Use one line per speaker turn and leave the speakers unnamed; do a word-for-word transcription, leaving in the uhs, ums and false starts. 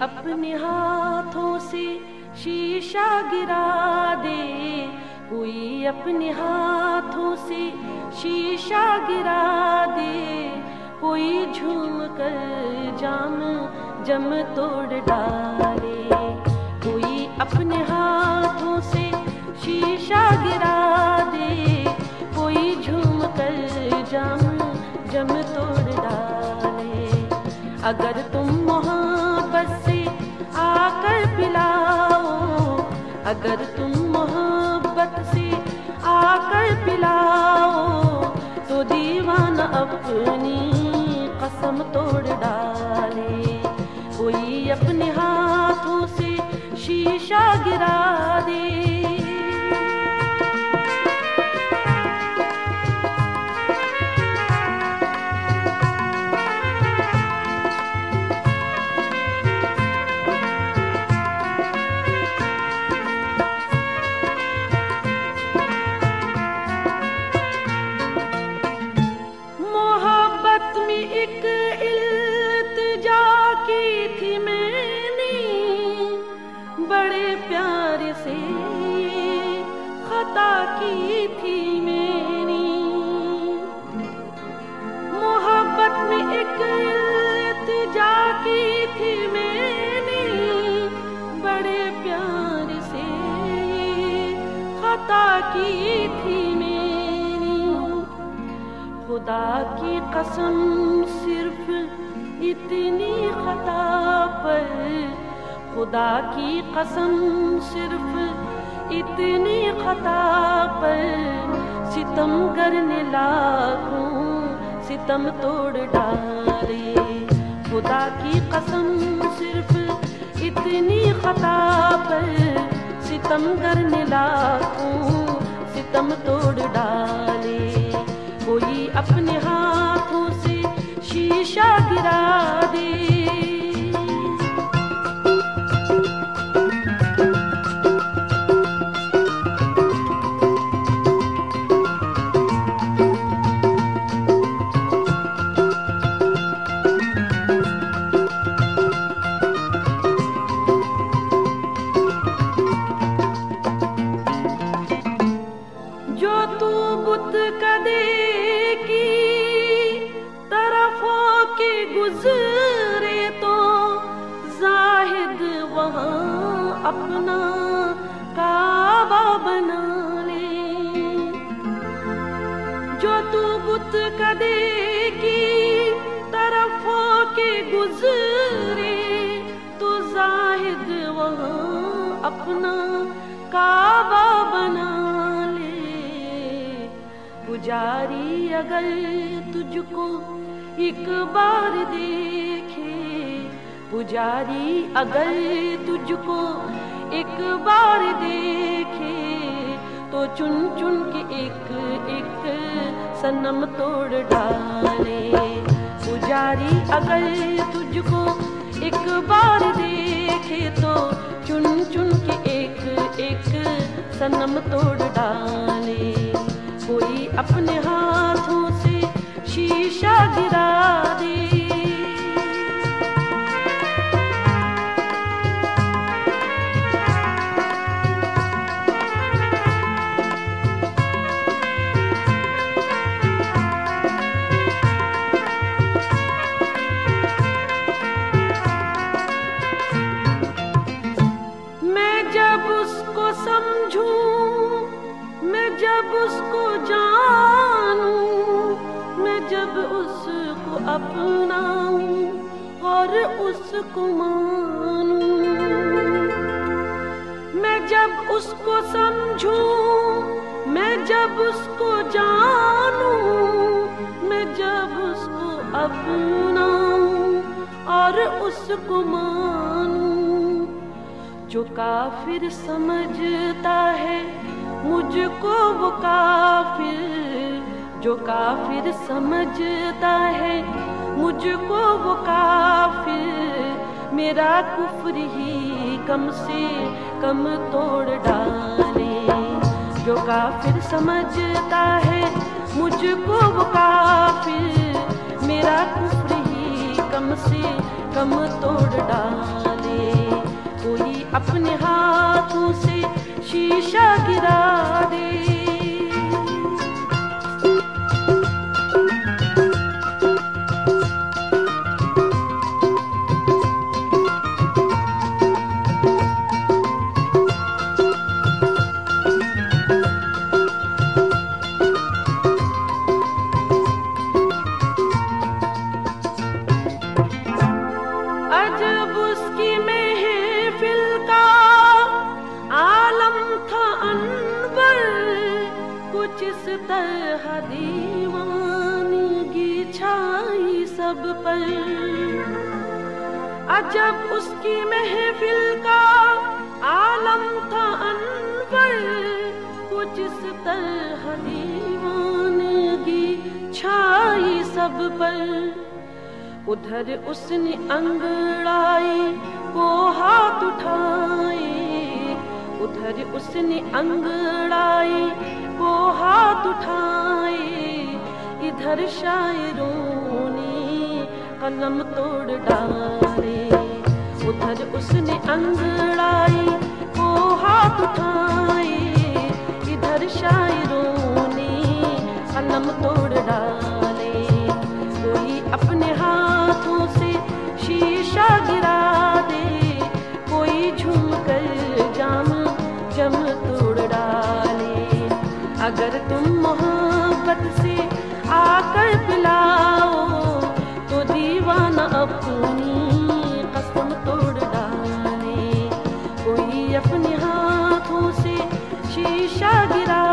अपने हाथों से शीशा गिरा दे, कोई अपने हाथों से शीशा गिरा दे, कोई झूम कर जाम जम तोड़ डाले, कोई अपने हाथों से शीशा गिरा दे, कोई झूम कर जाम जम तोड़ डाले। अगर तुम मोहब्बत से आकर पिलाओ, अगर तुम मोहब्बत से आकर पिलाओ, तो दीवाना अपनी कसम तोड़ डाले, कोई अपने हाथों से शीशा गिरा दे। एक इल्तिजा की थी मैंने, बड़े प्यार से खता की थी मैंने, मोहब्बत में एक इल्तिजा की थी मैंने, बड़े प्यार से खता की थी मैंने। खुदा की कसम सिर्फ इतनी खता पर, खुदा की कसम सिर्फ इतनी खता पर, सितम करने लाखों सितम तोड़ डाले, खुदा की कसम सिर्फ इतनी खता पर, सितम करने लाखों सितम तोड़ डाले, कोई अपने हाथों से शीशा गिरा दे। जो तू बुत कदे गुज़रे तो जाहिद वहाँ अपना काबा बना ले, जो तू बुत कदे की तरफों के गुज़रे तो जाहिद वहाँ अपना काबा बना ले। पुजारी अगर तुझको एक बार देखे, पुजारी अगर तुझको एक बार देखे, तो चुन चुन के एक एक सनम तोड़ डाले, पुजारी अगर तुझको एक बार देखे, तो चुन चुन के एक एक सनम तोड़ डाले, कोई अपने हाथों से शीशा गिरा दे। मैं जब उसको समझूं, मैं जब उसको जानूं, मैं जब उसको अपनाऊं और उसको मानूं, मैं जब उसको समझूं, मैं जब उसको जानूं, मैं जब उसको अपनाऊं और उसको मानूं, जो काफिर समझता है मुझको वो काफिर, जो काफिर समझता है मुझको वो काफिर, मेरा कुफ्र ही कम से कम तोड़ डाले, जो काफिर समझता है मुझको वो काफिर, मेरा कुफ्र ही कम से कम तोड़ डाले। कोई अपने हाथों से शीशा गिरा दे। अजब उसकी महफिल का आलम था अनवर, कुछ इस तरह दीवानगी छाई सब पर। अजब उसकी महफिल का आलम था अनवर, कुछ इस तरह दीवानगी छाई सब पर। उधर उसने अंगड़ाई को हाथ उठाए, उधर उसने अंगड़ाई को हाथ उठाए, इधर शायरों ने कलम तोड़ डाले। उधर उसने अंगड़ाई को हाथ उठाए, इधर शायरों ने कलम तोड़ डाले। कोई अपने हाथों से शीशा गिरा दे, कोई झूम कर जाम जम तोड़ डाले। अगर तुम मोहब्बत से आकर पिलाओ तो दीवाना अपनी कसम तोड़ डाले। कोई अपने हाथों से शीशा गिरा